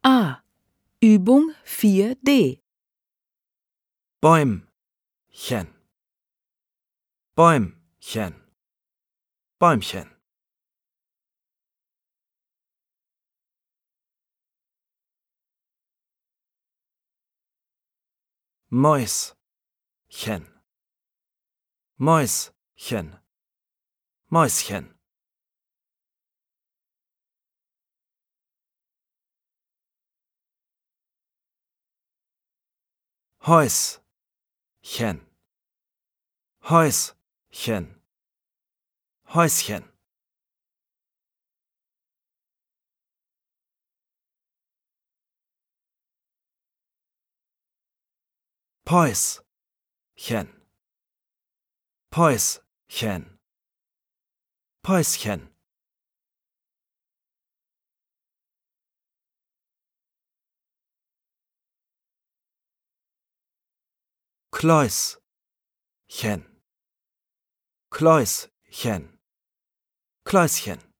A. Übung 4D. Bäumchen, Bäumchen, Bäumchen. Mäuschen, Mäuschen, Mäuschen. Häuschen, Häuschen, Häuschen. Päuschen, Päuschen, Päuschen. Kläuschen, Kläuschen, Kläuschen.